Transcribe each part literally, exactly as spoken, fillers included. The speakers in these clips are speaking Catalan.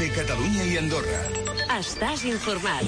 de Catalunya i Andorra. Estàs informat.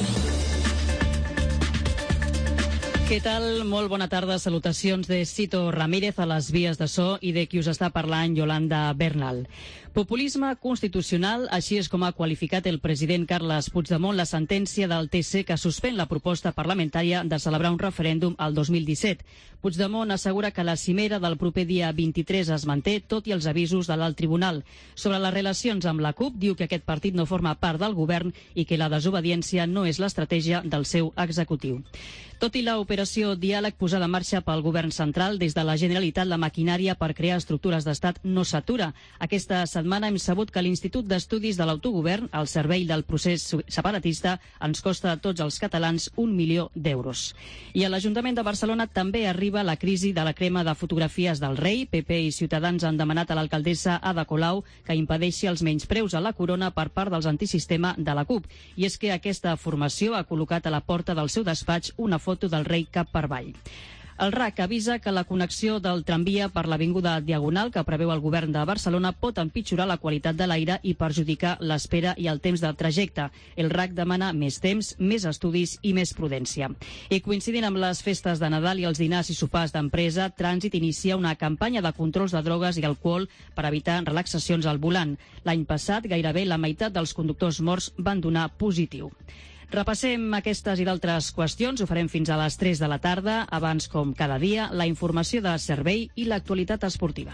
Què tal? Molt bona tarda. Salutacions de Cito Ramírez a les vies de so i de qui us està parlant, Yolanda Bernal. Populisme constitucional, així és com ha qualificat el president Carles Puigdemont la sentència del T C que suspèn la proposta parlamentària de celebrar un referèndum al dos mil disset. Puigdemont assegura que la cimera del proper dia vint-i-tres es manté, tot i els avisos de l'alt tribunal. Sobre les relacions amb la CUP, diu que aquest partit no forma part del govern i que la desobediència no és l'estratègia del seu executiu. Tot i l'operació Diàleg posada en marxa pel govern central, des de la Generalitat la maquinària per crear estructures d'estat no s'atura. Aquesta setmana hem sabut que l'Institut d'Estudis de l'Autogovern, al servei del procés separatista, ens costa a tots els catalans un milió d'euros. I a l'Ajuntament de Barcelona també arriba la crisi de la crema de fotografies del rei. P P i Ciutadans han demanat a l'alcaldessa Ada Colau que impedeixi els menyspreus a la corona per part dels antisistema de la CUP. I és que aquesta formació ha col·locat a la porta del seu despatx una foto foto del rei cap per avall. El R A C avisa que la connexió del tramvia per l'Avinguda Diagonal que preveu el govern de Barcelona pot empitjorar la qualitat de l'aire i perjudicar l'espera i el temps del trajecte. El R A C demana més temps, més estudis i més prudència. I coincidint amb les festes de Nadal i els dinars i sopars d'empresa, Trànsit inicia una campanya de controls de drogues i alcohol per evitar relaxacions al volant. L'any passat, gairebé la meitat dels conductors morts van donar positiu. Repassem aquestes i d'altres qüestions, ho farem fins a les tres de la tarda. Abans, com cada dia, la informació de servei i l'actualitat esportiva.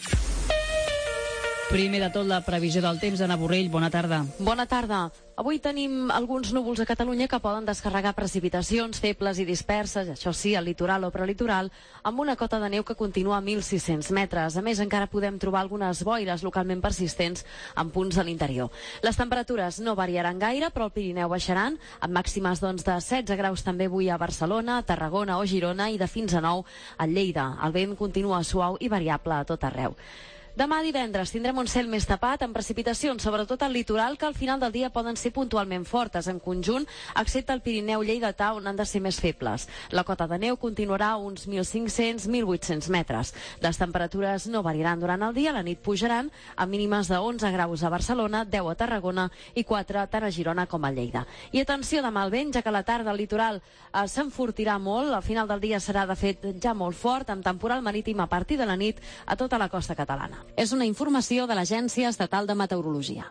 Primer de tot, la previsió del temps. Anna Borrell, bona tarda. Bona tarda. Avui tenim alguns núvols a Catalunya que poden descarregar precipitacions febles i disperses, això sí, al litoral o prelitoral, amb una cota de neu que continua a mil sis-cents metres. A més, encara podem trobar algunes boires localment persistents en punts de l'interior. Les temperatures no variaran gaire, però al Pirineu baixaran, amb màximes doncs, de setze graus també avui a Barcelona, Tarragona o Girona i de fins a nou a Lleida. El vent continua suau i variable a tot arreu. Demà divendres tindrem un cel més tapat amb precipitacions, sobretot al litoral, que al final del dia poden ser puntualment fortes en conjunt, excepte el Pirineu lleidatà, on han de ser més febles. La cota de neu continuarà a uns mil cinc-cents a mil vuit-cents metres. Les temperatures no variaran durant el dia, la nit pujaran a mínimes de onze graus a Barcelona, deu a Tarragona i quatre tant a Girona com a Lleida. I atenció demà al vent, ja que a la tarda el litoral eh, s'enfortirà molt, al final del dia serà de fet ja molt fort, amb temporal marítim a partir de la nit a tota la costa catalana. És una informació de l'Agència Estatal de Meteorologia.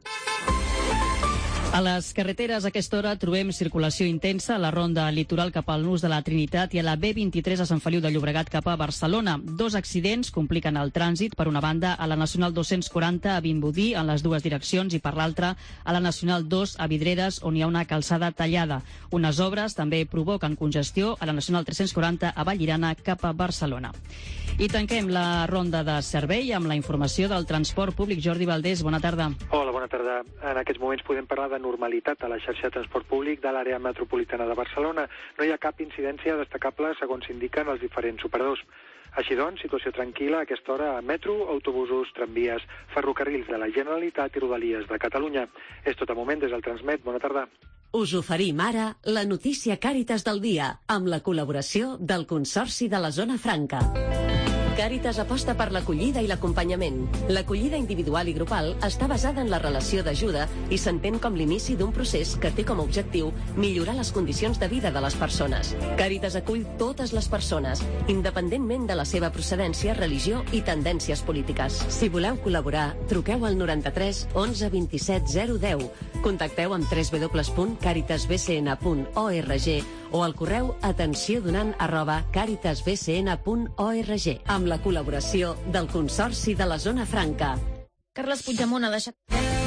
A les carreteres a aquesta hora trobem circulació intensa a la ronda litoral cap al nus de la Trinitat i a la B vint-i-tres a Sant Feliu de Llobregat cap a Barcelona. Dos accidents compliquen el trànsit, per una banda a la Nacional dos-cents quaranta a Vimbodí en les dues direccions i per l'altra a la Nacional dos a Vidreres on hi ha una calçada tallada. Unes obres també provoquen congestió a la Nacional tres-cents quaranta a Vallirana cap a Barcelona. I tanquem la ronda de servei amb la informació del transport públic. Jordi Valdés, bona tarda. Hola, bona tarda. En aquests moments podem parlar de normalitat a la xarxa de transport públic de l'àrea metropolitana de Barcelona. No hi ha cap incidència destacable segons indiquen els diferents operadors. Així doncs, situació tranquil·la a aquesta hora a metro, autobusos, tramvies, ferrocarrils de la Generalitat i Rodalies de Catalunya. És tot el moment des del Transmet. Bona tarda. Us oferim ara la notícia Càritas del dia, amb la col·laboració del Consorci de la Zona Franca. Càritas aposta per l'acollida i l'acompanyament. L'acollida individual i grupal està basada en la relació d'ajuda i s'entén com l'inici d'un procés que té com a objectiu millorar les condicions de vida de les persones. Càritas acull totes les persones, independentment de la seva procedència, religió i tendències polítiques. Si voleu col·laborar, truqueu al noranta-tres onze vint-i-set zero deu. Contacteu amb w w w punt caritas b c n punt org o al correu atenció-donant arroba caritas b c n punt org amb la col·laboració del Consorci de la Zona Franca. Carles Puigdemont ha deixat...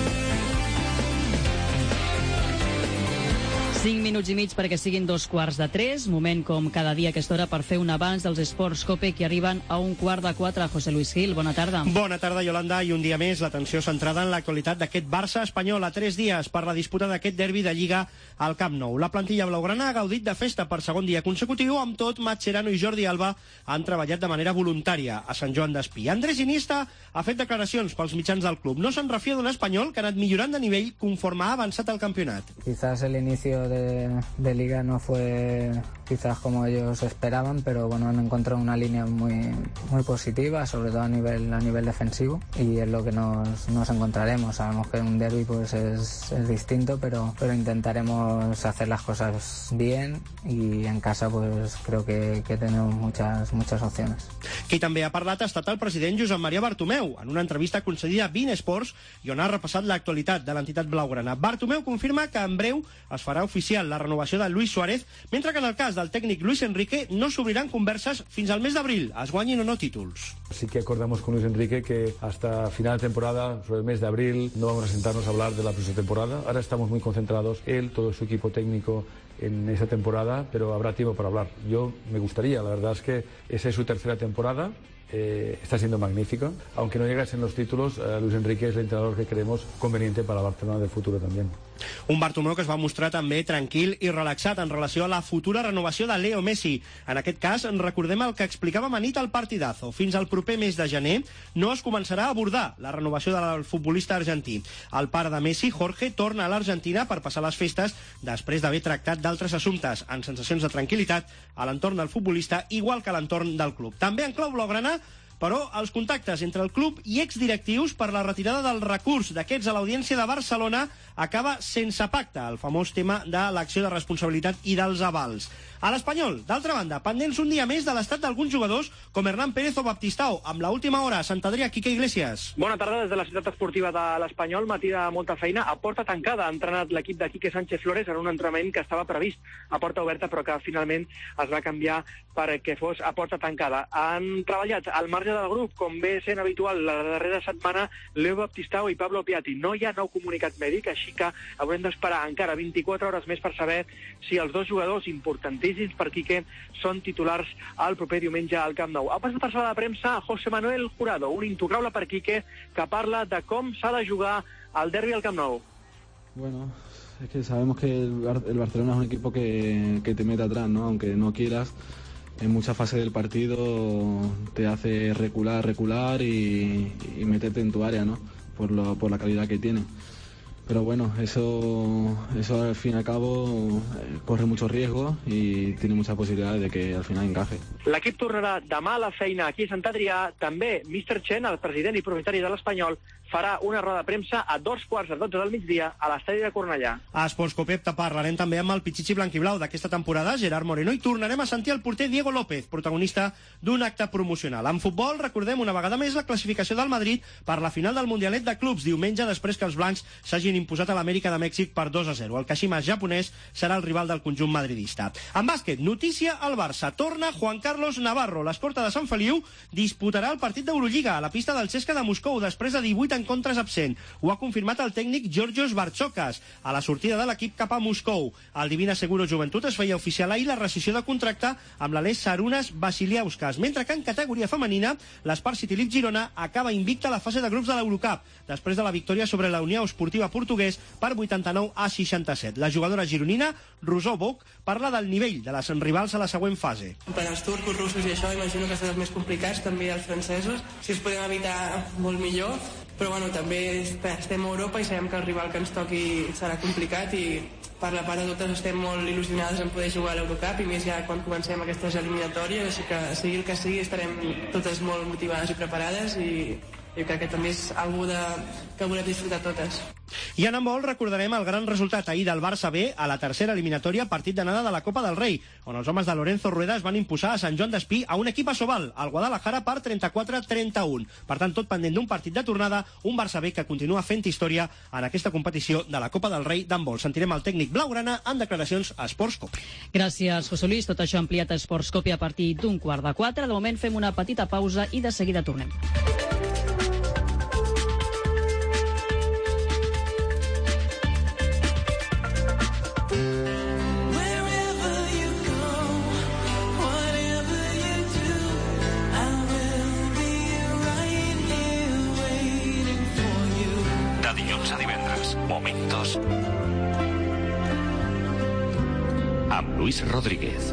Cinc minuts i mig perquè siguin dos quarts de tres, moment com cada dia a aquesta hora per fer un avanç dels esports COPE que arriben a un quart de quatre. José Luis Gil, bona tarda. Bona tarda, Yolanda, i un dia més l'atenció centrada en l'actualitat d'aquest Barça espanyol a tres dies per la disputa d'aquest derbi de Lliga al Camp Nou. La plantilla blaugrana ha gaudit de festa per segon dia consecutiu, amb tot Mascherano i Jordi Alba han treballat de manera voluntària a Sant Joan d'Espí. Andrés Iniesta ha fet declaracions pels mitjans del club. No se'n refia d'un espanyol que ha anat millorant de nivell conforme ha avançat el campionat. Quizás el inicio de, de Liga no fue quizás como ellos esperaban, pero bueno, han encontrado una línea muy, muy positiva, sobre todo a nivel, a nivel defensivo, y es lo que nos, nos encontraremos. Sabemos que un derbi pues es, es distinto, pero, pero intentaremos hacer las cosas bien, y en casa pues creo que, que tenemos muchas, muchas opciones. Qui també ha parlat ha estat el president Josep Maria Bartomeu, en una entrevista concedida a Bein Sports, i on ha repassat l'actualitat de l'entitat blaugrana. Bartomeu confirma que en breu es farà oficial la renovació de Luis Suárez, mentre que en el cas del técnico Luis Enrique no s'obriran conversas fins al mes de abril, es guanyin o no títulos. Sí que acordamos con Luis Enrique que hasta final de temporada, sobre el mes de abril, no vamos a sentarnos a hablar de la próxima temporada. Ahora estamos muy concentrados, él, todo su equipo técnico, en esa temporada, pero habrá tiempo para hablar. Yo me gustaría, la verdad es que esa es su tercera temporada. Eh, está siendo magnífica. Aunque no llegasen los títulos, eh, Luis Enrique es el entrenador que creemos conveniente para Barcelona del futuro también. Un Bartomeu que es va mostrar també tranquil i relaxat en relació a la futura renovació de Leo Messi. En aquest cas, recordem el que explicàvem a nit al Partidazo. Fins al proper mes de gener no es començarà a abordar la renovació del futbolista argentí. El pare de Messi, Jorge, torna a l'Argentina per passar les festes després d'haver tractat d'altres assumptes, en sensacions de tranquil·litat a l'entorn del futbolista, igual que a l'entorn del club. També en clau blaugrana, però els contactes entre el club i exdirectius per la retirada del recurs d'aquests a l'Audiència de Barcelona acaba sense pacte, el famós tema de l'acció de responsabilitat i dels avals. A l'Espanyol, d'altra banda, pendents un dia més de l'estat d'alguns jugadors com Hernán Pérez o Baptistao. Amb l'última hora, Sant Adrià, Quique Iglesias. Bona tarda des de la ciutat esportiva de l'Espanyol. Matí de molta feina. A porta tancada ha entrenat l'equip de Quique Sánchez Flores en un entrenament que estava previst a porta oberta, però que finalment es va canviar perquè fos a porta tancada. Han treballat al marge del grup, com ve sent habitual la darrera setmana, Leo Baptistao i Pablo Piatti. No hi ha nou comunicat mèdic, així que haurem d'esperar encara vint-i-quatre hores més per saber si els dos jugadors importantíssims per Quique són titulars el proper diumenge al Camp Nou. Ha passat per sala de premsa José Manuel Jurado, un intocable per Quique, que parla de com s'ha de jugar el derbi al Camp Nou. Bueno, es que sabemos que el, Bar el Barcelona es un equipo que, que te mete atrás, ¿no? Aunque no quieras, en muchas fases del partido te hace recular, recular y, y meterte en tu área, ¿no? Por, lo, por la calidad que tiene. Pero bueno, eso, eso al fin y al cabo eh, corre muchos riesgos y tiene muchas posibilidades de que al final encaje. L'equip tornarà demà a la feina aquí a Sant Adrià. També míster Chen, el president i propietari de l'Espanyol, farà una roda de premsa a dos quarts de dotze del migdia a l'estadi de Cornellà. A Esports Copep parlarem també amb el pitxitxi blanquiblau d'aquesta temporada, Gerard Moreno, i tornarem a sentir el porter Diego López, protagonista d'un acte promocional. En futbol, recordem una vegada més la classificació del Madrid per la final del Mundialet de Clubs, diumenge després que els blancs s'hagin imposat a l'Amèrica de Mèxic per dos a zero. El Kashima japonès serà el rival del conjunt madridista. En bàsquet, notícia al Barça. Torna Juan Carlos Navarro. L'escorta de Sant Feliu disputarà el partit d'Eurolliga a la pista del Cesca de Moscou després de divuit encontres absent. Ho ha confirmat el tècnic Georgios Bartzokas a la sortida de l'equip cap a Moscou. El Divina Seguro Joventut es feia oficial ahir la rescissió de contracte amb l'Ales Sarunas Vasiliauskas, mentre que en categoria femenina l'Espar City League Girona acaba invicta a la fase de grups de l'Eurocup després de la victòria sobre la Unió Esportiva Portuguès per vuitanta-nou a seixanta-set. La jugadora gironina, Rosó Boc, parla del nivell de les rivals a la següent fase. Per als turcos, russos i això, imagino que són els més complicats, també els francesos. Si els podem evitar, molt millor. Però bueno, també estem a Europa i sabem que el rival que ens toqui serà complicat i per la part de totes estem molt il·lusionades en poder jugar a l'Eurocup i més ja quan comencem aquestes eliminatòries, així que sigui el que sigui estarem totes molt motivades i preparades i jo crec que també és algú de, que volem disfrutar totes. I en handbol recordarem el gran resultat ahir del Barça B a la tercera eliminatòria partit d'anada de la Copa del Rei, on els homes de Lorenzo Rueda es van imposar a Sant Joan d'Espí a un equip a Sobal, al Guadalajara, per trenta-quatre a trenta-un. Per tant, tot pendent d'un partit de tornada, un Barça B que continua fent història en aquesta competició de la Copa del Rei d'handbol. Sentirem el tècnic blaugrana en declaracions a Esports Copi. Gràcies, José Luis. Tot això ampliat a Esports Copi a partir d'un quart de quatre. De moment fem una petita pausa i de seguida tornem. Momentos amb Luis Rodríguez.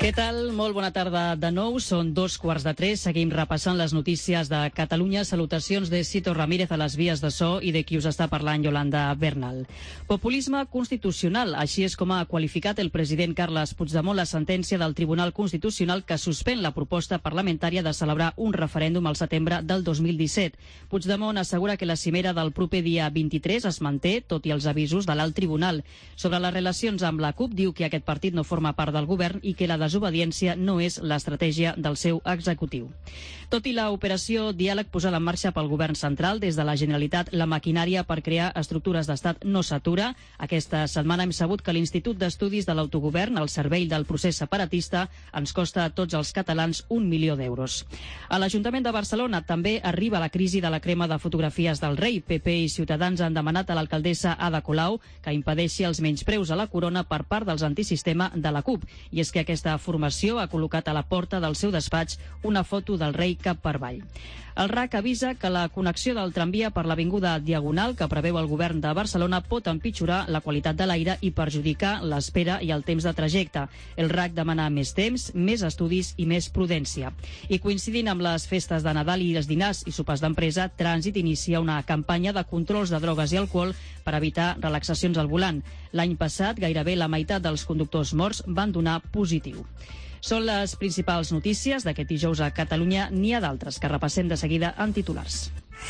Què tal? Molt bona tarda de nou. Són dos quarts de tres. Seguim repassant les notícies de Catalunya. Salutacions de Cito Ramírez a les vies de so i de qui us està parlant Yolanda Bernal. Populisme constitucional. Així és com ha qualificat el president Carles Puigdemont la sentència del Tribunal Constitucional que suspèn la proposta parlamentària de celebrar un referèndum al setembre del dos mil disset. Puigdemont assegura que la cimera del proper dia vint-i-tres es manté, tot i els avisos de l'alt tribunal. Sobre les relacions amb la CUP, diu que aquest partit no forma part del govern i que la desobediència no és l'estratègia del seu executiu. Tot i l'operació Diàleg posada en marxa pel govern central, des de la Generalitat la maquinària per crear estructures d'estat no s'atura. Aquesta setmana hem sabut que l'Institut d'Estudis de l'Autogovern, al servei del procés separatista, ens costa a tots els catalans un milió d'euros. A l'Ajuntament de Barcelona també arriba la crisi de la crema de fotografies del rei. P P i Ciutadans han demanat a l'alcaldessa Ada Colau que impedeixi els menyspreus a la corona per part dels antisistema de la CUP. I és que aquesta formació ha col·locat a la porta del seu despatx una foto del rei cap per avall. El R A C avisa que la connexió del tramvia per l'avinguda Diagonal que preveu el govern de Barcelona pot empitjorar la qualitat de l'aire i perjudicar l'espera i el temps de trajecte. El R A C demana més temps, més estudis i més prudència. I coincidint amb les festes de Nadal i els dinars i sopars d'empresa, Trànsit inicia una campanya de controls de drogues i alcohol per evitar relaxacions al volant. L'any passat, gairebé la meitat dels conductors morts van donar positiu. Són les principals notícies d'aquest dijous a Catalunya. N'hi ha d'altres que repassem de seguida en titulars.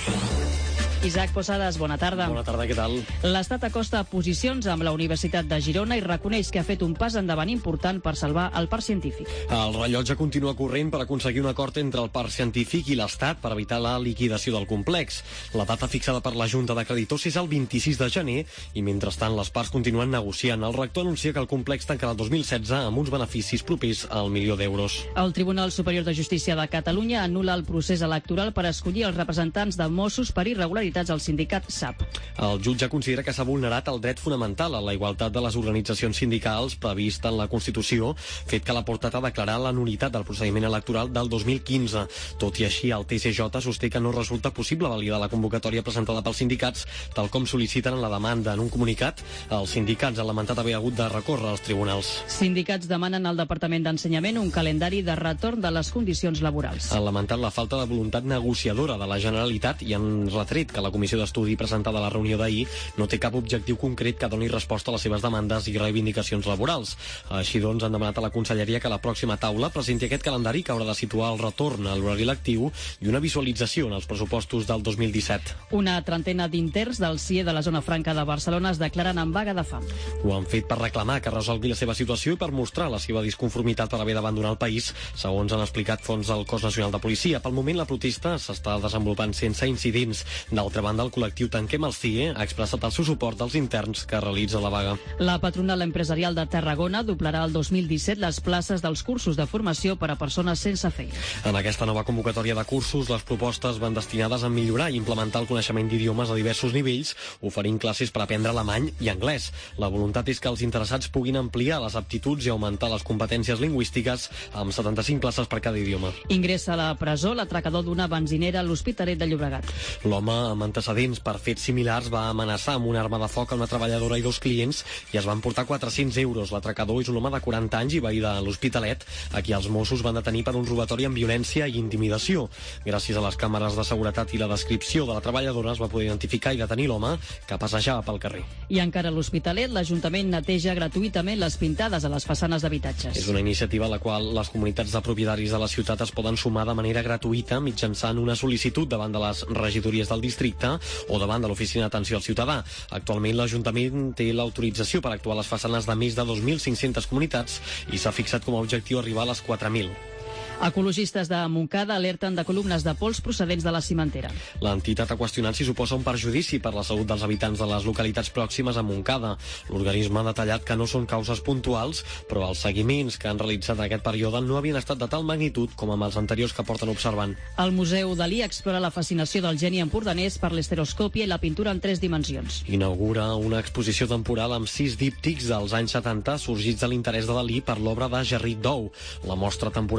Isaac Posadas, bona tarda. Bona tarda, què tal? L'Estat acosta posicions amb la Universitat de Girona i reconeix que ha fet un pas endavant important per salvar el parc científic. El rellotge continua corrent per aconseguir un acord entre el parc científic i l'Estat per evitar la liquidació del complex. La data fixada per la Junta de Creditors és el vint-i-sis de gener i, mentrestant, les parts continuen negociant. El rector anuncia que el complex tancarà el dos mil setze amb uns beneficis propers al milió d'euros. El Tribunal Superior de Justícia de Catalunya anul·la el procés electoral per escollir els representants de Mossos per irregularitats al sindicat S A P. El jutge considera que s'ha vulnerat el dret fonamental a la igualtat de les organitzacions sindicals previst en la Constitució, fet que l'ha portat a declarar la nul·litat del procediment electoral del dos mil quinze. Tot i així, el T C J sosté que no resulta possible validar la convocatòria presentada pels sindicats, tal com sol·liciten en la demanda. En un comunicat, els sindicats han lamentat haver hagut de recórrer als tribunals. Sindicats demanen al Departament d'Ensenyament un calendari de retorn de les condicions laborals. Han lamentat la falta de voluntat negociadora de la Generalitat i han retret que la comissió d'estudi presentada a la reunió d'ahir no té cap objectiu concret que doni resposta a les seves demandes i reivindicacions laborals. Així doncs, han demanat a la Conselleria que la pròxima taula presenti aquest calendari que haurà de situar el retorn a l'horari lectiu i una visualització en els pressupostos del dos mil disset. Una trentena d'interns del C I E de la zona franca de Barcelona es declaren en vaga de fam. Ho han fet per reclamar que resolgui la seva situació i per mostrar la seva disconformitat per haver d'abandonar el país, segons han explicat fonts del Cos Nacional de Policia. Pel moment, la protesta s'està desenvolupant sense incidents. D'altra banda, el col·lectiu Tanquem el C I E ha expressat el seu suport als interns que realitza la vaga. La patronal empresarial de Tarragona doblarà el dos mil disset les places dels cursos de formació per a persones sense feina. En aquesta nova convocatòria de cursos, les propostes van destinades a millorar i implementar el coneixement d'idiomes a diversos nivells, oferint classes per aprendre alemany i anglès. La voluntat és que els interessats puguin ampliar les aptituds i augmentar les competències lingüístiques amb setanta-cinc places per cada idioma. Ingressa a la presó l'atracador d'una benzinera a l'Hospitalet de Llobregat. L'home, amb antecedents per fets similars, va amenaçar amb una arma de foc a una treballadora i dos clients i es van portar quatre-cents euros. L'atracador és un home de quaranta anys i veí de l'Hospitalet, a qui els Mossos van detenir per un robatori amb violència i intimidació. Gràcies a les càmeres de seguretat i la descripció de la treballadora es va poder identificar i detenir l'home que passejava pel carrer. I encara a l'Hospitalet, l'Ajuntament neteja gratuïtament les pintades a les façanes d'habitatges. És una iniciativa a la qual les comunitats de propietaris de la ciutat es poden sumar de manera gratuïta mitjançant una sol·licitud davant de les regidories del districte o davant de l'Oficina d'Atenció al Ciutadà. Actualment l'Ajuntament té l'autorització per actuar a les façanes de més de dos mil cinc-centes comunitats i s'ha fixat com a objectiu arribar a les quatre mil. Ecologistes de Montcada alerten de columnes de pols procedents de la cimentera. L'entitat ha qüestionat si suposa un perjudici per la salut dels habitants de les localitats pròximes a Montcada. L'organisme ha detallat que no són causes puntuals, però els seguiments que han realitzat en aquest període no havien estat de tal magnitud com amb els anteriors que porten observant. El Museu Dalí explora la fascinació del geni empordanès per l'esteroscòpia i la pintura en tres dimensions. Inaugura una exposició temporal amb sis díptics dels anys setanta sorgits de l'interès de Dalí per l'obra de Gerrit Dou. La mostra temporal fa que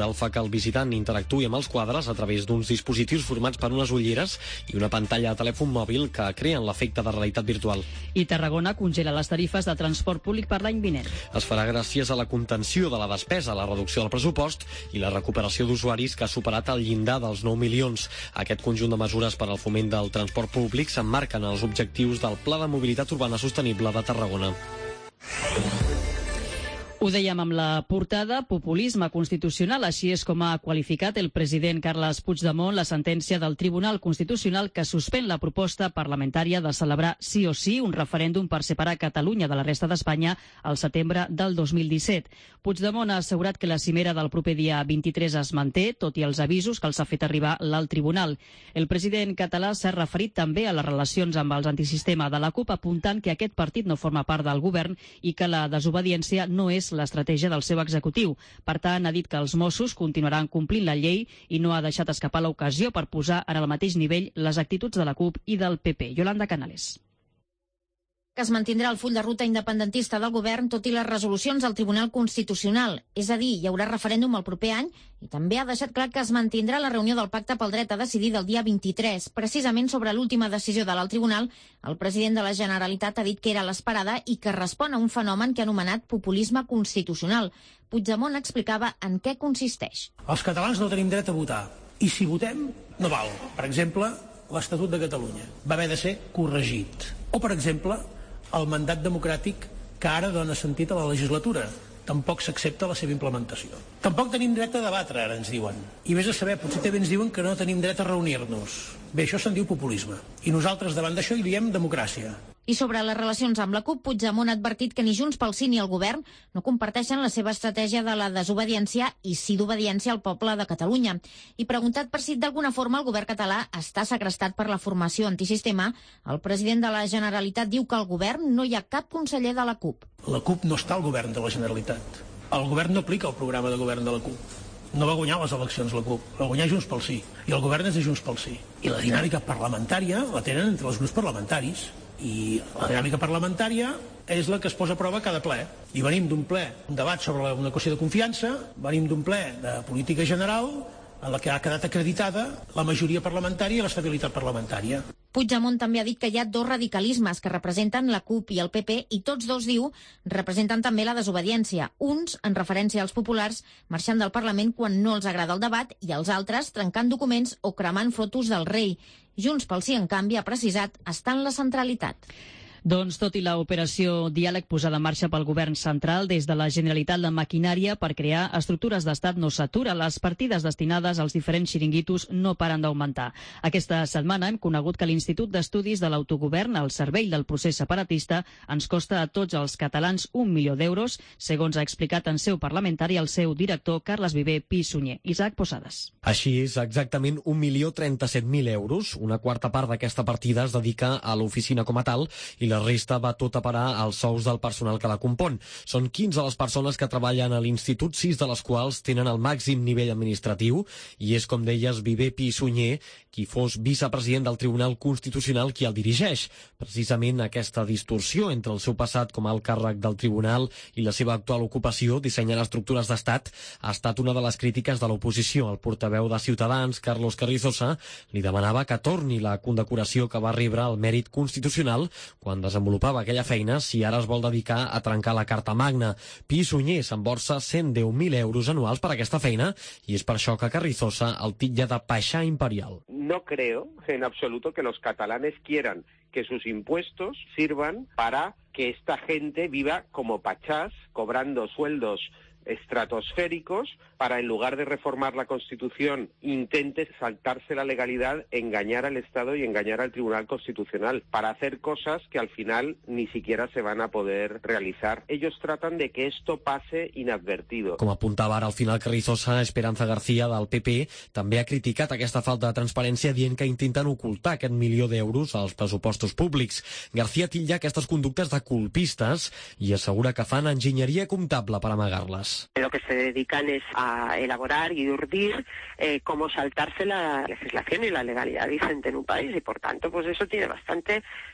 el visitant interactuï amb els quadres a través d'uns dispositius formats per unes ulleres i una pantalla de telèfon mòbil que creen l'efecte de realitat virtual. I Tarragona congela les tarifes de transport públic per l'any vinent. Es farà gràcies a la contenció de la despesa, la reducció del pressupost i la recuperació d'usuaris que ha superat el llindar dels nou milions. Aquest conjunt de mesures per al foment del transport públic s'emmarquen en els objectius del Pla de Mobilitat Urbana Sostenible de Tarragona. Ho dèiem amb la portada, populisme constitucional, així és com ha qualificat el president Carles Puigdemont la sentència del Tribunal Constitucional que suspèn la proposta parlamentària de celebrar sí o sí un referèndum per separar Catalunya de la resta d'Espanya al setembre del dos mil disset. Puigdemont ha assegurat que la cimera del proper dia vint-i-tres es manté, tot i els avisos que els ha fet arribar l'alt tribunal. El president català s'ha referit també a les relacions amb els antisistema de la CUP, apuntant que aquest partit no forma part del govern i que la desobediència no és l'estratègia del seu executiu. Per tant, ha dit que els Mossos continuaran complint la llei i no ha deixat escapar l'ocasió per posar en el mateix nivell les actituds de la CUP i del P P. Yolanda Canales. Que es mantindrà el full de ruta independentista del govern tot i les resolucions del Tribunal Constitucional. És a dir, hi haurà referèndum el proper any i també ha deixat clar que es mantindrà la reunió del Pacte pel Dret a Decidir del dia vint-i-tres. Precisament sobre l'última decisió de l'alt tribunal, el president de la Generalitat ha dit que era l'esperada i que respon a un fenomen que ha anomenat populisme constitucional. Puigdemont explicava en què consisteix. Els catalans no tenim dret a votar i si votem no val. Per exemple, l'Estatut de Catalunya va haver de ser corregit. O, per exemple, el mandat democràtic que ara dona sentit a la legislatura. Tampoc s'accepta la seva implementació. Tampoc tenim dret a debatre, ara ens diuen. I vés a saber, potser també ens diuen que no tenim dret a reunir-nos. Bé, això se'n diu populisme. I nosaltres davant d'això hi diem democràcia. I sobre les relacions amb la CUP, Puigdemont ha advertit que ni Junts pel Sí ni el govern no comparteixen la seva estratègia de la desobediència i sí d'obediència al poble de Catalunya. I preguntat per si d'alguna forma el govern català està segrestat per la formació antisistema, el president de la Generalitat diu que al govern no hi ha cap conseller de la CUP. La CUP no està al govern de la Generalitat. El govern no aplica el programa de govern de la CUP. No va guanyar les eleccions la CUP, va guanyar Junts pel Sí. I el govern és de Junts pel Sí. I la dinàmica parlamentària la tenen entre els grups parlamentaris. I la dinàmica parlamentària és la que es posa a prova cada ple. I venim d'un ple, un debat sobre una qüestió de confiança, venim d'un ple de política general en la que ha quedat acreditada la majoria parlamentària i l'estabilitat parlamentària. Puigdemont també ha dit que hi ha dos radicalismes que representen la CUP i el P P i tots dos, diu, representen també la desobediència. Uns, en referència als populars, marxant del Parlament quan no els agrada el debat i els altres trencant documents o cremant fotos del rei. Junts pel Sí, en canvi, ha precisat, està en la centralitat. Doncs tot i l'operació Diàleg posada en marxa pel govern central, des de la Generalitat la maquinària per crear estructures d'estat no s'atura. Les partides destinades als diferents xiringuitos no paren d'augmentar. Aquesta setmana hem conegut que l'Institut d'Estudis de l'Autogovern, al servei del procés separatista, ens costa a tots els catalans un milió d'euros, segons ha explicat en seu parlamentari el seu director Carles Viver Pi-Sunyer. Isaac Posades. Així és, exactament un milió trenta-set mil euros. Una quarta part d'aquesta partida es dedica a l'oficina com a tal i la resta va tot a parar als sous del personal que la compon. Són quinze les persones que treballen a l'Institut, sis de les quals tenen el màxim nivell administratiu, i és, com deies, Viver Pi-Sunyer, qui fos vicepresident del Tribunal Constitucional, qui el dirigeix. Precisament aquesta distorsió entre el seu passat com a alt càrrec del Tribunal i la seva actual ocupació, dissenyant estructures d'estat, ha estat una de les crítiques de l'oposició. El portaveu de Ciutadans, Carlos Carrizosa, li demanava que torni la condecoració que va rebre al mèrit constitucional quan desenvolupava aquella feina, si ara es vol dedicar a trencar la Carta Magna. Pi-Sunyer s'emborsa cent deu mil euros anuals per aquesta feina i és per això que Carrizosa el titlla de paixà imperial. No creo en absoluto que los catalanes quieran que sus impuestos sirvan para que esta gente viva como pachás, cobrando sueldos estratosféricos, para en lugar de reformar la Constitución intente saltarse la legalidad, engañar al Estado y engañar al Tribunal Constitucional para hacer cosas que al final ni siquiera se van a poder realizar. Ellos tratan de que esto pase inadvertido. Com apuntava ara al final Carrizosa, Esperanza García del P P també ha criticat aquesta falta de transparència, dient que intenten ocultar aquest milió d'euros als pressupostos públics. García titlla aquestes conductes de colpistes i assegura que fan enginyeria comptable per amagar-les. Lo que se dedican es a elaborar y urdir eh, cómo saltarse la legislación y la legalidad vigente en un país, y por tanto pues eso tiene bastante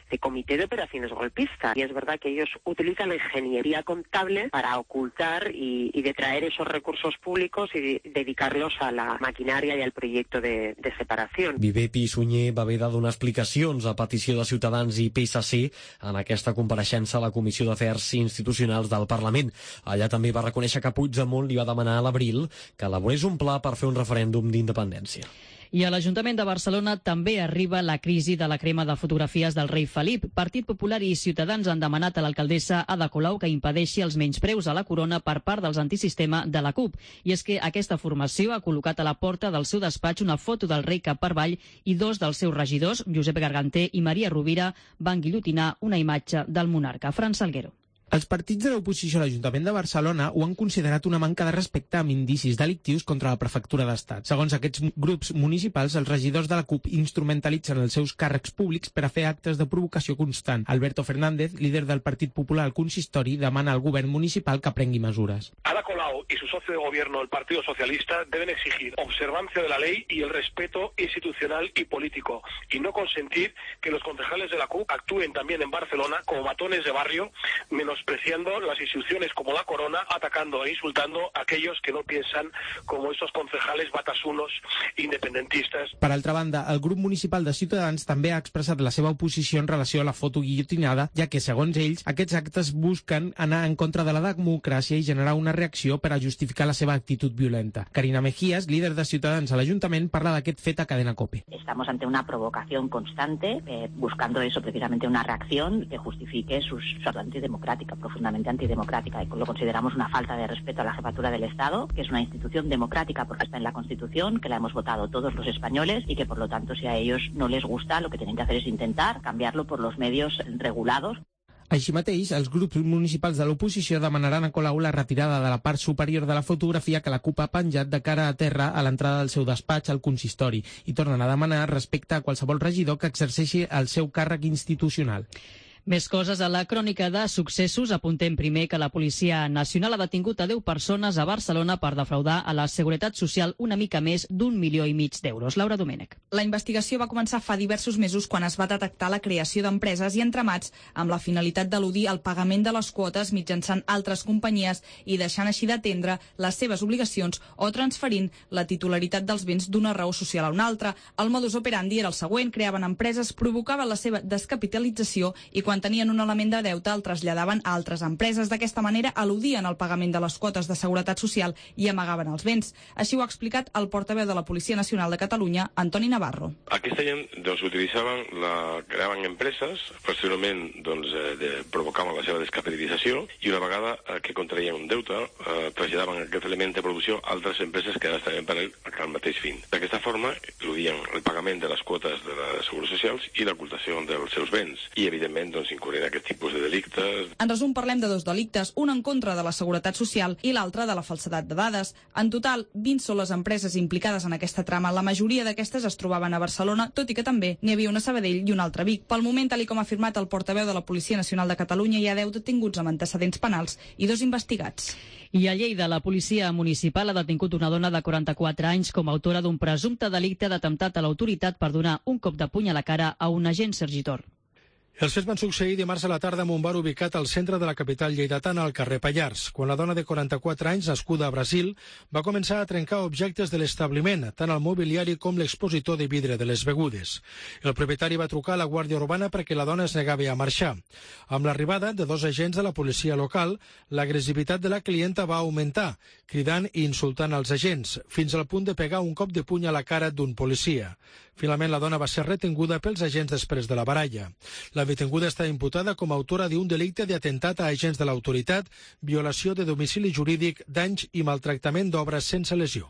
de comité de operaciones golpistas. Y es verdad que ellos utilizan la ingeniería contable para ocultar y, y detraer esos recursos públicos y de, dedicarlos a la maquinaria y al proyecto de, de separación. Viver Pi Sunyer va haver de donar explicacions a petició de Ciutadans i P S C en aquesta compareixença a la Comissió d'Afers Institucionals del Parlament. Allà també va reconèixer que Puigdemont li va demanar a l'abril que elaborés un pla per fer un referèndum d'independència. I a l'Ajuntament de Barcelona també arriba la crisi de la crema de fotografies del rei Felip. Partit Popular i Ciutadans han demanat a l'alcaldessa Ada Colau que impedeixi els menyspreus a la corona per part dels antisistema de la CUP. I és que aquesta formació ha col·locat a la porta del seu despatx una foto del rei cap per avall i dos dels seus regidors, Josep Garganter i Maria Rovira, van guillotinar una imatge del monarca. Fran Salguero. Els partits de l'oposició a l'Ajuntament de Barcelona ho han considerat una manca de respecte amb indicis delictius contra la prefectura d'Estat. Segons aquests grups municipals, els regidors de la CUP instrumentalitzen els seus càrrecs públics per a fer actes de provocació constant. Alberto Fernández, líder del Partit Popular al consistori, demana al govern municipal que prengui mesures. Ada Colau y su socio de gobierno, el Partido Socialista, deben exigir observancia de la ley y el respeto institucional y político, y no consentir que los concejales de la CUP actúen también en Barcelona como matones de barrio, menos despreciando las instituciones como la corona, atacando e insultando a aquellos que no piensan como estos concejales batasunos independentistas. Per altra banda, el grup municipal de Ciutadans també ha expressat la seva oposició en relació a la foto guillotinada, ja que, segons ells, aquests actes busquen anar en contra de la democràcia i generar una reacció per a justificar la seva actitud violenta. Karina Mejías, líder de Ciutadans a l'Ajuntament, parla d'aquest fet a Cadena COPE. Estamos ante una provocación constante, eh, buscando eso, precisamente una reacción que justifique su, su antidemocrática, profundamente antidemocrática, y lo consideramos una falta de respeto a la jefatura del Estado, que es una institución democrática porque está en la Constitución, que la hemos votado todos los españoles y que, por lo tanto, si a ellos no les gusta, lo que tienen que hacer es intentar cambiarlo por los medios regulados. Així mateix, els grups municipals de l'oposició demanaran a Colau la retirada de la part superior de la fotografia que la CUP ha penjat de cara a terra a l'entrada del seu despatx al consistori i tornen a demanar respecte a qualsevol regidor que exerceixi el seu càrrec institucional. Més coses a la crònica de successos. Apuntem primer que la Policia Nacional ha detingut a deu persones a Barcelona per defraudar a la Seguretat Social una mica més d'un milió i mig d'euros. Laura Domènech. La investigació va començar fa diversos mesos quan es va detectar la creació d'empreses i entramats amb la finalitat d'eludir el pagament de les quotes mitjançant altres companyies i deixant així d'atendre les seves obligacions o transferint la titularitat dels béns d'una raó social a una altra. El modus operandi era el següent: creaven empreses, provocaven la seva descapitalització i quan Quan tenien un element de deute el traslladaven a altres empreses. D'aquesta manera eludien el pagament de les quotes de Seguretat Social i amagaven els béns. Així ho ha explicat el portaveu de la Policia Nacional de Catalunya, Antoni Navarro. Aquesta gent doncs, utilitzaven, la, creaven empreses, posteriorment doncs, eh, de, provocaven la seva descapitalització i una vegada eh, que contraien un deute eh, traslladaven aquest element de producció a altres empreses que estaven per al mateix fin. D'aquesta forma eludien el pagament de les quotes de les Seguretat Socials i l'ocultació dels seus béns i evidentment doncs, incurrir aquest tipus de delictes. En resum, parlem de dos delictes, un en contra de la Seguretat Social i l'altre de la falsedat de dades. En total, vint són les empreses implicades en aquesta trama. La majoria d'aquestes es trobaven a Barcelona, tot i que també n'hi havia una a Sabadell i una altra a Vic. Pel moment, tal com ha afirmat el portaveu de la Policia Nacional de Catalunya, hi ha deu detinguts amb antecedents penals i dos investigats. I a Lleida, la policia municipal ha detingut una dona de quaranta-quatre anys com a autora d'un presumpte delicte d'atemptat a l'autoritat per donar un cop de puny a la cara a un agent sergitor. Els fets van succeir dimarts a la tarda en un bar ubicat al centre de la capital lleidatana, al carrer Pallars, quan la dona de quaranta-quatre anys, nascuda a Brasil, va començar a trencar objectes de l'establiment, tant el mobiliari com l'expositor de vidre de les begudes. El propietari va trucar a la Guàrdia Urbana perquè la dona es negava a marxar. Amb l'arribada de dos agents de la policia local, l'agressivitat de la clienta va augmentar, cridant i insultant els agents, fins al punt de pegar un cop de puny a la cara d'un policia. Finalment, la dona va ser retinguda pels agents després de la baralla. La detinguda està imputada com a autora d'un delicte d'atemptat a agents de l'autoritat, violació de domicili jurídic, danys i maltractament d'obres sense lesió.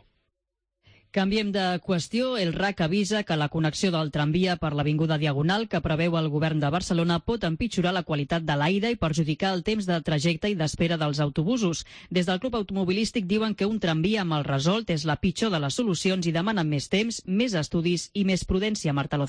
Canviem de qüestió. El R A C avisa que la connexió del tramvia per l'Avinguda Diagonal que preveu el govern de Barcelona pot empitjorar la qualitat de l'aire i perjudicar el temps de trajecte i d'espera dels autobusos. Des del Club Automobilístic diuen que un tramvia mal resolt és la pitjor de les solucions i demanen més temps, més estudis i més prudència. Marta Lozano.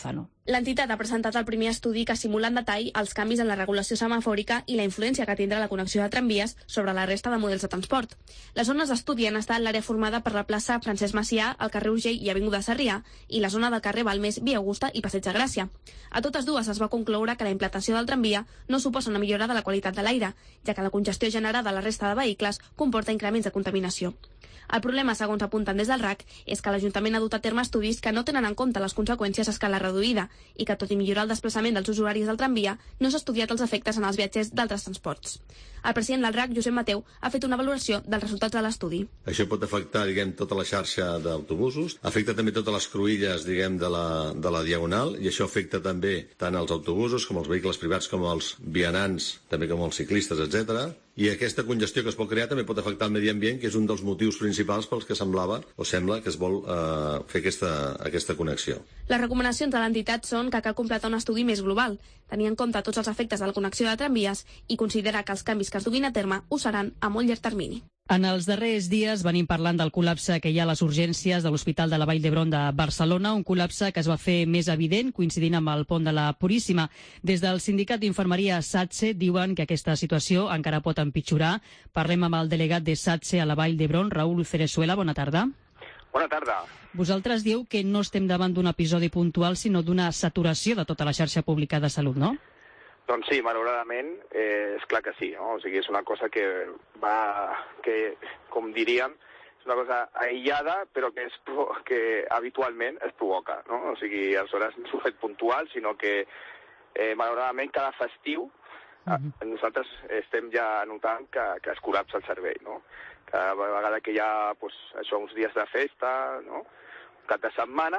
L'entitat ha presentat el primer estudi que simula en detall els canvis en la regulació semafòrica i la influència que tindrà la connexió de tramvies sobre la resta de models de transport. Les zones d'estudi han estat l'àrea formada per la plaça Francesc Macià, el carrer Urgell i Avinguda Sarrià, i la zona del carrer Balmes, Via Augusta i Passeig de Gràcia. A totes dues es va concloure que la implantació del tramvia no suposa una millora de la qualitat de l'aire, ja que la congestió generada a la resta de vehicles comporta increments de contaminació. El problema, segons apunten des del R A C, és que l'Ajuntament ha dut a terme estudis que no tenen en compte les conseqüències a escala reduïda i que, tot i millorar el desplaçament dels usuaris del tramvia, no s'ha estudiat els efectes en els viatgers d'altres transports. El president del R A C, Josep Mateu, ha fet una valoració dels resultats de l'estudi. Això pot afectar, diguem, tota la xarxa d'autobusos, afecta també totes les cruïlles, diguem, de la, de la Diagonal, i això afecta també tant els autobusos com els vehicles privats com els vianants, també com els ciclistes, etcètera. I aquesta congestió que es pot crear també pot afectar el medi ambient, que és un dels motius principals pels que semblava o sembla que es vol eh, fer aquesta, aquesta connexió. Les recomanacions de l'entitat són que cal completar un estudi més global, tenir en compte tots els efectes de la connexió de tramvies i considerar que els canvis que es duguin a terme ho seran a molt llarg termini. En els darrers dies venim parlant del col·lapse que hi ha a les urgències de l'Hospital de la Vall d'Hebron de Barcelona, un col·lapse que es va fer més evident coincidint amb el pont de la Puríssima. Des del sindicat d'infermeria SATSE diuen que aquesta situació encara pot empitjorar. Parlem amb el delegat de SATSE a la Vall d'Hebron, Raúl Cerezuela. Bona tarda. Bona tarda. Vosaltres dieu que no estem davant d'un episodi puntual, sinó d'una saturació de tota la xarxa pública de salut, no? Doncs sí, malauradament, eh, és clar que sí, no? O sigui, és una cosa que va, que, com diríem, és una cosa aïllada, però que, és, que habitualment es provoca, no? O sigui, aleshores no és un fet puntual, sinó que, eh, malauradament, cada festiu uh-huh. nosaltres estem ja notant que, que es col·lapsa el servei, no? Cada vegada que hi ha, pues, això, uns dies de festa, no? Cap de setmana,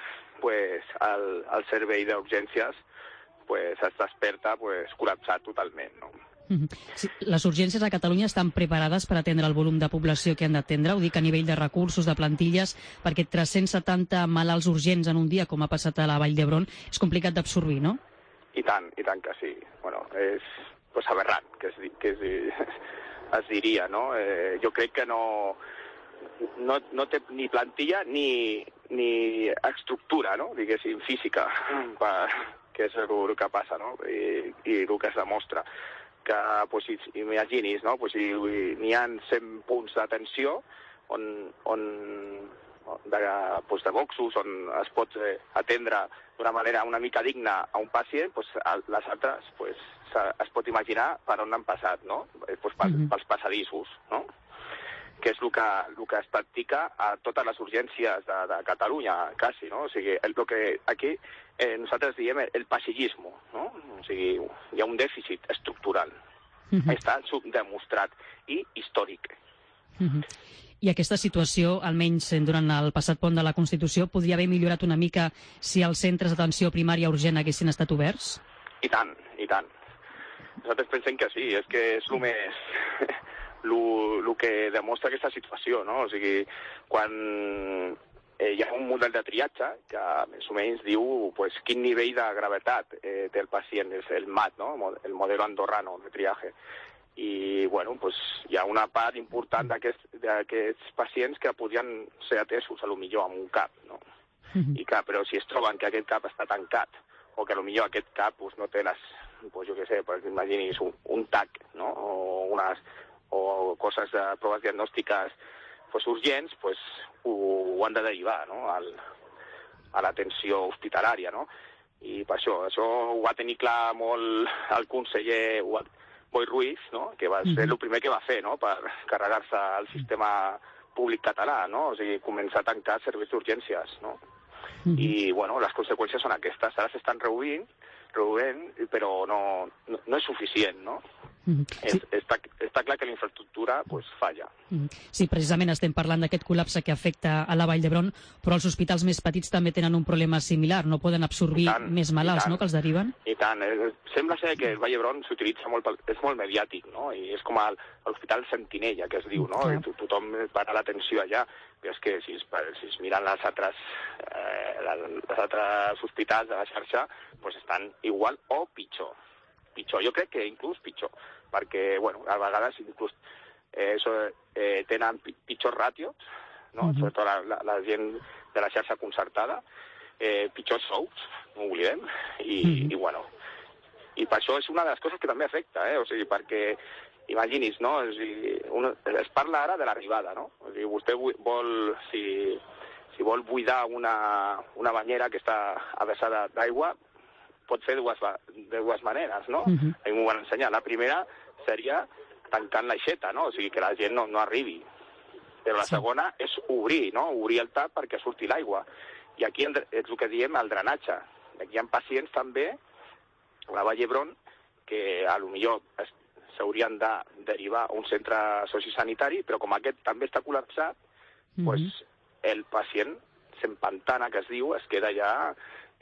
pues, el, el servei d'urgències pues es desperta pues col·lapsat totalment, no? Sí, les urgències a Catalunya estan preparades per atendre el volum de població que han d'atendre, ho dic a nivell de recursos, de plantilles, perquè tres-cents setanta malalts urgents en un dia, com ha passat a la Vall d'Hebron, és complicat d'absorbir, no? I tant, i tant que sí. Bueno, és pues, aberrant, que, es, que es, es diria, no? Eh, jo crec que no, no, no té ni plantilla ni, ni estructura, no? Diguéssim, física, per... que és el, el que passa, no? I, i el que es demostra. Que, pues, si, imaginis, no? Pues, si n'hi ha cent punts d'atenció on, on de, pues, de boxos, on es pot eh, atendre d'una manera una mica digna a un pacient, pues, a, les altres pues, es pot imaginar per on han passat, no? Pues, pels, mm-hmm. pels passadissos, no? Que és el que, el que es practica a totes les urgències de, de Catalunya, quasi, no? O sigui, el, el que aquí eh, nosaltres diem el passillismo, no? O sigui, hi ha un dèficit estructural. Uh-huh. Està demostrat i històric. Uh-huh. I aquesta situació, almenys durant el passat pont de la Constitució, podria haver millorat una mica si els centres d'atenció primària urgent haguessin estat oberts? I tant, i tant. Nosaltres pensem que sí, és que és el més... el que demostra aquesta situació, no? O sigui, quan eh, hi ha un model de triatge que més o menys diu pues, quin nivell de gravetat eh, té el pacient, és el M A T, no? El model andorrano de triatge. I, bueno, pues, hi ha una part important d'aquests pacients que podrien ser atesos, a lo millor, amb un CAP, no? Mm-hmm. I clar, però si es troben que aquest CAP està tancat, o que a lo millor aquest CAP pues, no té les, pues, jo què sé, pues, imaginis un, un T A C, no? O unes... o coses de proves diagnòstiques pues, urgents, pues, ho, ho han de derivar, no? Al, a l'atenció hospitalària, no? I per això, això ho va tenir clar molt el conseller Boi Ruiz, no? Que va ser el primer que va fer, no? Per carregar-se el sistema públic català, no? O sigui, començar a tancar serveis d'urgències, no? Mm-hmm. I, bueno, les conseqüències són aquestes. Ara s'estan reduint, reduint, però no, no, no és suficient, no? Mm-hmm. Sí. Es, està, està clar que la infraestructura pues, falla. Mm-hmm. Sí, precisament estem parlant d'aquest col·lapse que afecta a la Vall d'Hebron, però els hospitals més petits també tenen un problema similar, no poden absorbir tant, més malalts, no?, que els deriven? I tant. Eh, sembla ser que el Vall d'Hebron s'utilitza molt, és molt mediàtic, no?, i és com l'hospital Sentinella, que es diu, no?, i to tothom para l'atenció allà, però és que si es, si es miren les altres, eh, les altres hospitals de la xarxa, pues estan igual o pitjor. Pitjor, jo crec que inclús pitjor, perquè, bueno, a vegades inclús eh, so, eh, tenen pitjors ràtios, no? Uh-huh. Sobretot la, la, la gent de la xarxa concertada, eh, pitjors sous, no ho oblidem, i, mm. i bueno, i per això és una de les coses que també afecta, eh? O sigui, perquè imagini's, no? O sigui, un, es parla ara de l'arribada, no? O sigui, vostè vol, si, si vol buidar una, una banyera que està avessada d'aigua, pot fer dues, de dues maneres, no? Uh-huh. A mi m'ho van ensenyar. La primera seria tancant l'aixeta, no? O sigui, que la gent no, no arribi. Però la sí. segona és obrir, no? Obrir el tap perquè surti l'aigua. I aquí és el que diem el drenatge. Aquí hi ha pacients també, a la Vall d'Hebron, que a lo millor s'haurien de derivar a un centre sociosanitari, però com aquest també està col·lapsat, mm-hmm. pues, el pacient s'empantana, que es diu, es queda allà,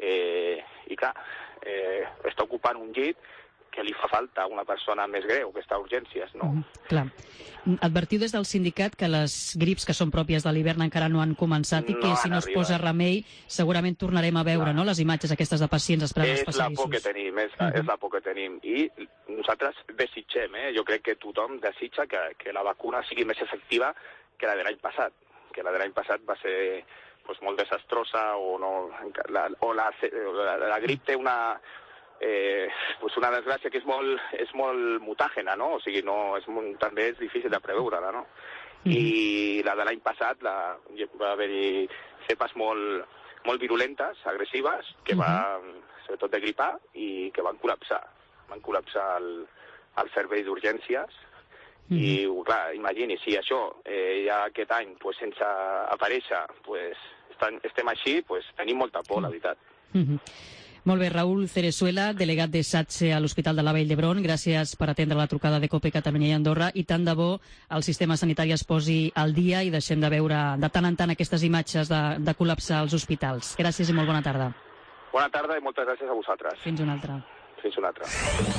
eh, i clar, eh, està ocupant un llit que li fa falta a una persona més greu, que està a urgències, no? Mm, clar. Advertiu des del sindicat que les grips que són pròpies de l'hivern encara no han començat i que no si no es arribat. posa remei segurament tornarem a veure no, les imatges aquestes de pacients esperant els passadissos. És la por que tenim, és, uh-huh. és la por que tenim. I nosaltres desitgem, eh? Jo crec que tothom desitja que, que la vacuna sigui més efectiva que la de l'any passat, que la de l'any passat va ser pues, molt desastrosa o, no, la, o la, la, la grip té una... Eh, pues una desgràcia que és molt, és molt mutàgena, no? O sigui, no, és molt, també és difícil de preveure-la, no? Mm-hmm. I la de l'any passat la, va haver-hi cepes molt, molt virulentes, agressives, que mm-hmm. va, sobretot de gripar, i que van col·lapsar. Van col·lapsar el, el servei d'urgències. Mm-hmm. I, clar, imagini, si això eh, ja aquest any, pues, sense aparèixer, pues, estem, estem així, pues, tenim molta por, la veritat. Mm-hmm. Molt bé, Raúl Cerezuela, delegat de SATSE a l'Hospital de la Vall d'Hebron, gràcies per atendre la trucada de COPE Catalunya i Andorra, i tant de bo el sistema sanitari es posi al dia i deixem de veure de tant en tant aquestes imatges de, de col·lapsar als hospitals. Gràcies i molt bona tarda. Bona tarda i moltes gràcies a vosaltres. Fins una altra. Fins una altra.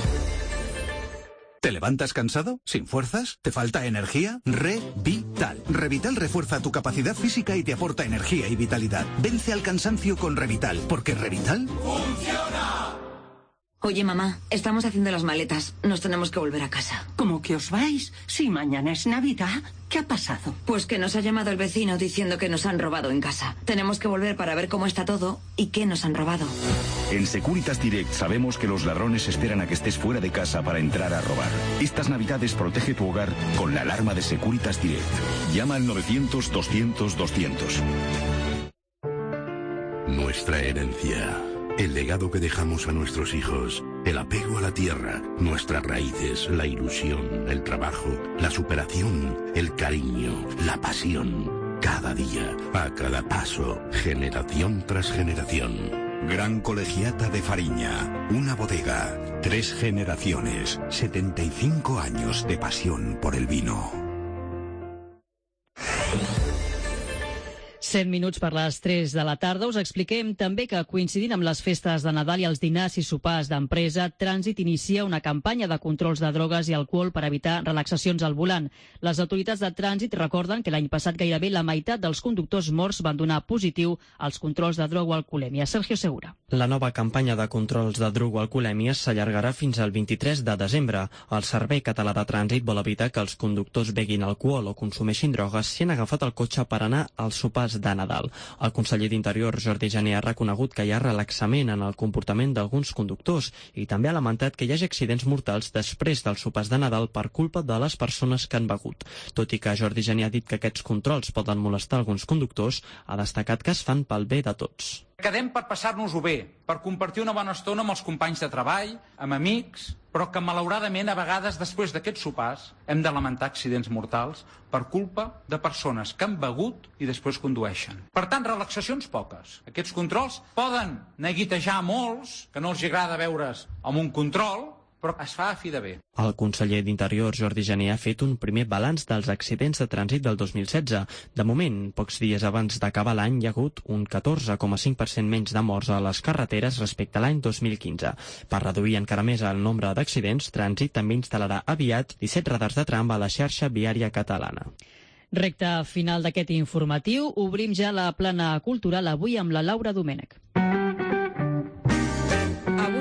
¿Te levantas cansado? ¿Sin fuerzas? ¿Te falta energía? Revital. Revital refuerza tu capacidad física y te aporta energía y vitalidad. Vence al cansancio con Revital, porque Revital ¡funciona! Oye, mamá, estamos haciendo las maletas. Nos tenemos que volver a casa. ¿Cómo que os vais? Si mañana es Navidad. ¿Qué ha pasado? Pues que nos ha llamado el vecino diciendo que nos han robado en casa. Tenemos que volver para ver cómo está todo y qué nos han robado. En Securitas Direct sabemos que los ladrones esperan a que estés fuera de casa para entrar a robar. Estas Navidades protege tu hogar con la alarma de Securitas Direct. Llama al novecientos doscientos doscientos. Nuestra herencia. El legado que dejamos a nuestros hijos, el apego a la tierra, nuestras raíces, la ilusión, el trabajo, la superación, el cariño, la pasión. Cada día, a cada paso, generación tras generación. Gran Colegiata de Fariña, una bodega, tres generaciones, setenta y cinco años de pasión por el vino. Cent minuts per les tres de la tarda. Us expliquem també que, coincidint amb les festes de Nadal i els dinars i sopars d'empresa, Trànsit inicia una campanya de controls de drogues i alcohol per evitar relaxacions al volant. Les autoritats de Trànsit recorden que l'any passat gairebé la meitat dels conductors morts van donar positiu als controls de droga o alcoholèmia. Sergio Segura. La nova campanya de controls de droga o alcoholèmia s'allargarà fins al vint-i-tres de desembre. El Servei Català de Trànsit vol evitar que els conductors beguin alcohol o consumeixin drogues si han agafat el cotxe per anar als sopars de Nadal. El conseller d'Interior, Jordi Jané, ha reconegut que hi ha relaxament en el comportament d'alguns conductors i també ha lamentat que hi hagi accidents mortals després dels sopars de Nadal per culpa de les persones que han begut. Tot i que Jordi Jané ha dit que aquests controls poden molestar alguns conductors, ha destacat que es fan pel bé de tots. Quedem per passar-nos-ho bé, per compartir una bona estona amb els companys de treball, amb amics, però que malauradament a vegades després d'aquests sopars hem de lamentar accidents mortals per culpa de persones que han begut i després condueixen. Per tant, relaxacions poques. Aquests controls poden neguitejar molts, que no els agrada veure's amb un control, però es fa a fi de bé. El conseller d'Interior, Jordi Jané, ha fet un primer balanç dels accidents de trànsit del dos mil setze. De moment, pocs dies abans d'acabar l'any, hi ha hagut un catorze coma cinc per cent menys de morts a les carreteres respecte a l'any dos mil quinze. Per reduir encara més el nombre d'accidents, Trànsit també instal·larà aviat disset radars de tram a la xarxa viària catalana. Recte final d'aquest informatiu, obrim ja la plana cultural avui amb la Laura Domènech.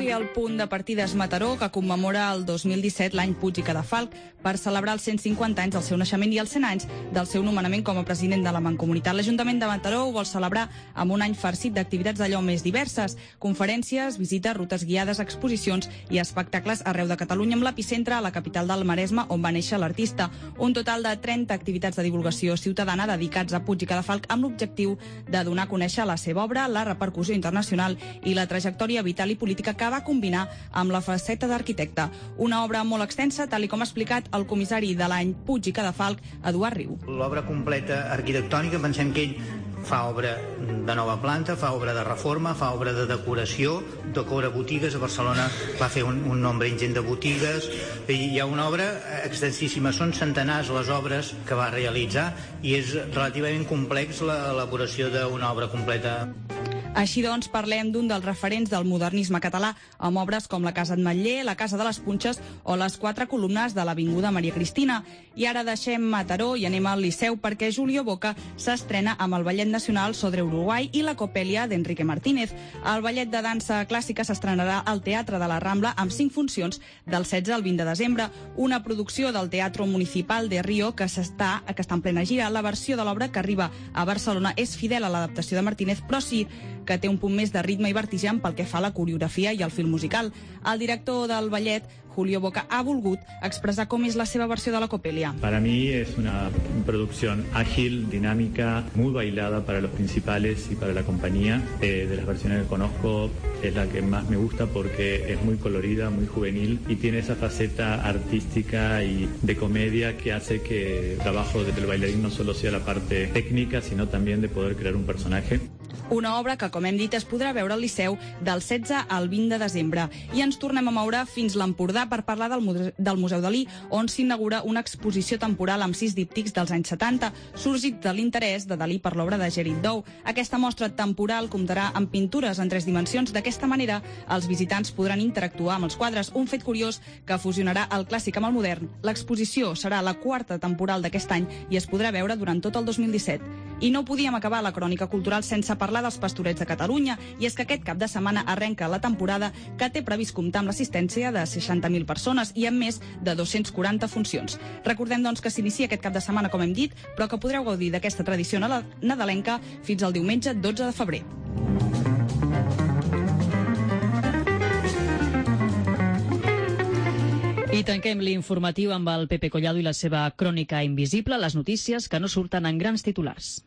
Avui el punt de partida és Mataró, que commemora el dos mil disset l'any Puig i Cadafalch per celebrar els cent cinquanta anys del seu naixement i els cent anys del seu nomenament com a president de la Mancomunitat. L'Ajuntament de Mataró ho vol celebrar amb un any farcit d'activitats d'allò més diverses: conferències, visites, rutes guiades, exposicions i espectacles arreu de Catalunya, amb l'epicentre a la capital del Maresme, on va néixer l'artista. Un total de trenta activitats de divulgació ciutadana dedicats a Puig i Cadafalch amb l'objectiu de donar a conèixer la seva obra, la repercussió internacional i la trajectòria vital i política que va combinar amb la faceta d'arquitecte. Una obra molt extensa, tal i com ha explicat el comissari de l'any Puig i Cadafalch, Eduard Riu. L'obra completa arquitectònica, pensem que ell fa obra de nova planta, fa obra de reforma, fa obra de decoració, decora botigues. A Barcelona va fer un, un nombre ingent de botigues. I hi ha una obra extensíssima, són centenars les obres que va realitzar i és relativament complex l'elaboració d'una obra completa. Així doncs, parlem d'un dels referents del modernisme català, amb obres com la Casa d'Ametller, la Casa de les Punxes o les quatre columnes de l'Avinguda Maria Cristina. I ara deixem Mataró i anem al Liceu, perquè Julio Boca s'estrena amb el Ballet Nacional Sodre Uruguai i la Coppelia d'Enrique Martínez. El ballet de dansa clàssica s'estrenarà al Teatre de la Rambla amb cinc funcions del setze al vint de desembre, una producció del Teatro Municipal de Río que, està, que està en plena gira. La versió de l'obra que arriba a Barcelona és fidel a l'adaptació de Martínez, però sí que té un punt més de ritme i vertigen pel que fa a la coreografia i al fil musical. El director del ballet, Julio Boca, ha volgut expressar com es la seva versión de la Coppelia. Para mí es una producción ágil, dinámica, muy bailada para los principales y para la compañía. Eh, de las versiones que conozco es la que más me gusta porque es muy colorida, muy juvenil y tiene esa faceta artística y de comedia que hace que el trabajo del bailarín no solo sea la parte técnica, sino también de poder crear un personaje. Una obra que, com hem dit, es podrà veure al Liceu del setze al vint de desembre. I ens tornem a moure fins l'Empordà per parlar del, Muse del Museu Dalí, on s'inaugura una exposició temporal amb sis díptics dels anys setanta, sorgit de l'interès de Dalí per l'obra de Gerrit Dou. Aquesta mostra temporal comptarà amb pintures en tres dimensions. D'aquesta manera, els visitants podran interactuar amb els quadres, un fet curiós que fusionarà el clàssic amb el modern. L'exposició serà la quarta temporal d'aquest any i es podrà veure durant tot el dos mil disset. I no podíem acabar la crònica cultural sense parlar dels Pastorets de Catalunya, i és que aquest cap de setmana arrenca la temporada que té previst comptar amb l'assistència de seixanta mil persones i amb més de dos-cents quaranta funcions. Recordem, doncs, que s'inicia aquest cap de setmana, com hem dit, però que podreu gaudir d'aquesta tradició nadalenca fins al diumenge dotze de febrer. I tanquem l'informatiu amb el Pepe Collado i la seva crònica invisible, les notícies que no surten en grans titulars.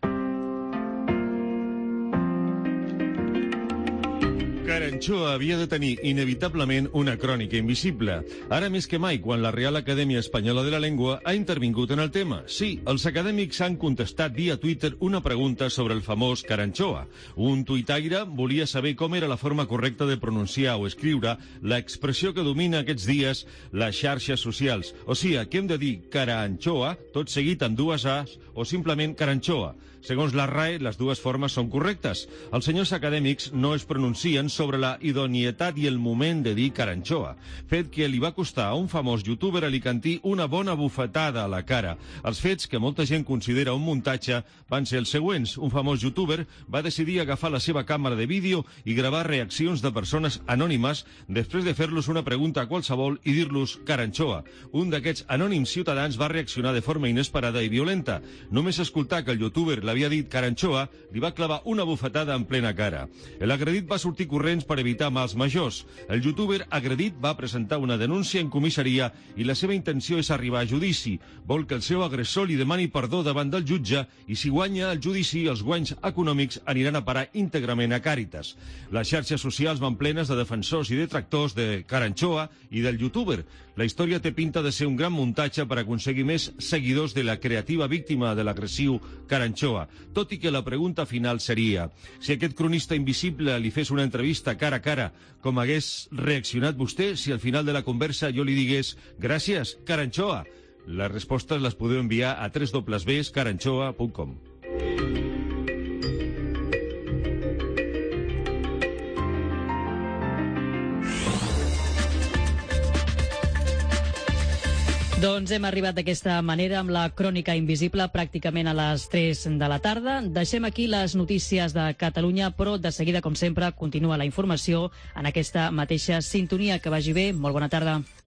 Karanchoa havia de tenir inevitablement una crònica invisible. Ara més que mai, quan la Real Acadèmia Espanyola de la Llengua ha intervingut en el tema. Sí, els acadèmics han contestat via Twitter una pregunta sobre el famós Karanchoa. Un tuitaire volia saber com era la forma correcta de pronunciar o escriure l'expressió que domina aquests dies les xarxes socials. O sigui, que hem de dir Karanchoa, tot seguit amb dues A's, o simplement Karanchoa. Segons la R A E, les dues formes són correctes. Els senyors acadèmics no es pronuncien sobre la idoneïtat i el moment de dir Karanchoa, fet que li va costar a un famós youtuber alicantí una bona bufetada a la cara. Els fets, que molta gent considera un muntatge, van ser els següents. Un famós youtuber va decidir agafar la seva càmera de vídeo i gravar reaccions de persones anònimes després de fer-los una pregunta a qualsevol i dir-los Karanchoa. Un d'aquests anònims ciutadans va reaccionar de forma inesperada i violenta. Només escoltar que el youtuber l'havia dit Karanchoa, li va clavar una bufetada en plena cara. L'agredit va sortir corrents per evitar mals majors. El youtuber agredit va presentar una denúncia en comissaria i la seva intenció és arribar a judici. Vol que el seu agressor li demani perdó davant del jutge i si guanya el judici, els guanys econòmics aniran a parar íntegrament a Càritas. Les xarxes socials van plenes de defensors i detractors de Karanchoa i del youtuber. La història té pinta de ser un gran muntatge per aconseguir més seguidors de la creativa víctima de l'agressiu Karanchoa, tot i que la pregunta final seria: si aquest cronista invisible li fes una entrevista cara a cara, com hagués reaccionat vostè si al final de la conversa jo li digués gràcies, Karanchoa? Les respostes les podeu enviar a w w w punt karanchoa punt com. Doncs hem arribat d'aquesta manera amb la crònica invisible pràcticament a les tres de la tarda. Deixem aquí les notícies de Catalunya, però de seguida, com sempre, continua la informació en aquesta mateixa sintonia. Que vagi bé, molt bona tarda.